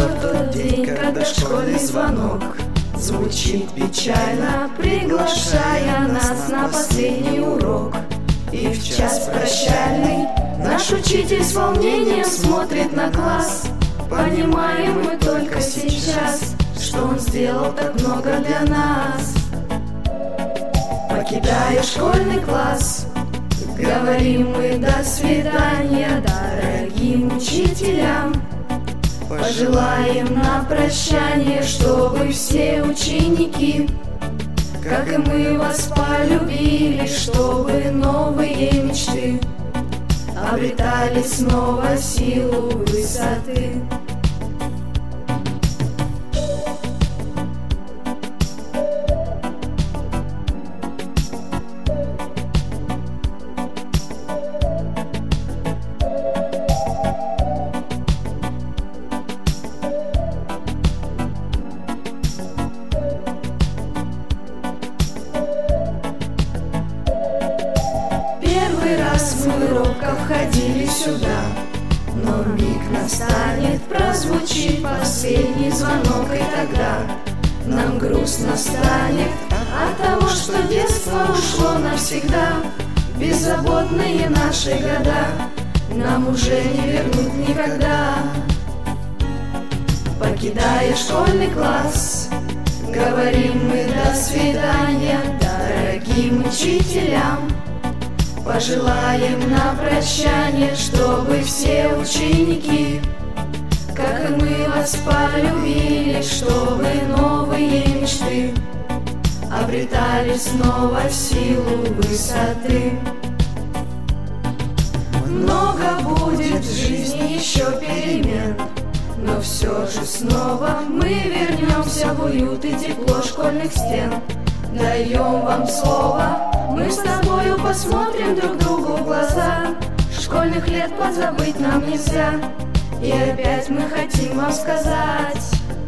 придет тот день, когда школьный звонок звучит печально, приглашая нас на последний урок. И в час прощальный наш учитель с волнением смотрит на класс. Понимаем мы только сейчас, что он сделал так много для нас. Покидая школьный класс, говорим мы до свидания дорогим учителям. Пожелаем на прощание, чтобы все ученики, как и мы, вас полюбили, чтобы новые мечты обретали снова силу высоты. Мы робко входили сюда, но миг настанет, прозвучит последний звонок, и тогда нам грустно станет от того, что детство ушло навсегда. Беззаботные наши года нам уже не вернуть никогда. Покидая школьный класс, говорим мы до свидания дорогим учителям. Пожелаем на прощание, чтобы все ученики, как и мы, вас полюбили, чтобы новые мечты обретали снова силу высоты. Много будет в жизни еще перемен, но все же снова мы вернемся в уют и тепло школьных стен. Даем вам слово, мы с тобою посмотрим друг другу в глаза. Школьных лет позабыть нам нельзя, и опять мы хотим вам сказать.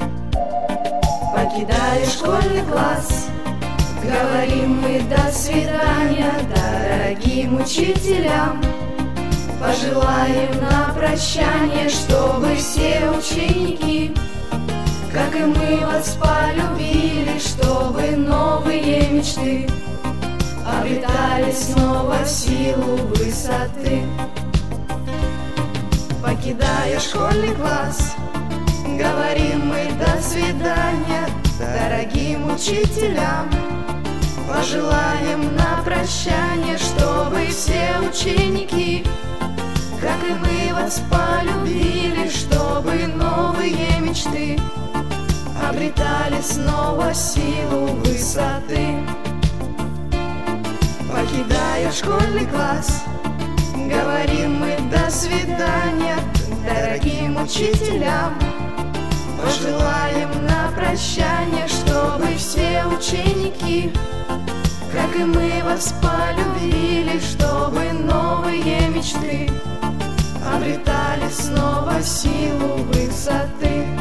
Покидая школьный класс, говорим мы до свидания дорогим учителям. Пожелаем на прощание, чтобы все ученики, как и мы, вас полюбили, чтобы новые мечты обретали снова силу высоты. Покидая школьный класс, говорим мы до свидания дорогим учителям. Пожелаем на прощание, чтобы все ученики, как и мы, вас полюбили, чтобы новые мечты обретали снова силу высоты. Покидая школьный класс, говорим мы до свидания дорогим учителям. Пожелаем на прощание, чтобы все ученики, как и мы, вас полюбили, чтобы новые мечты обретали снова силу высоты.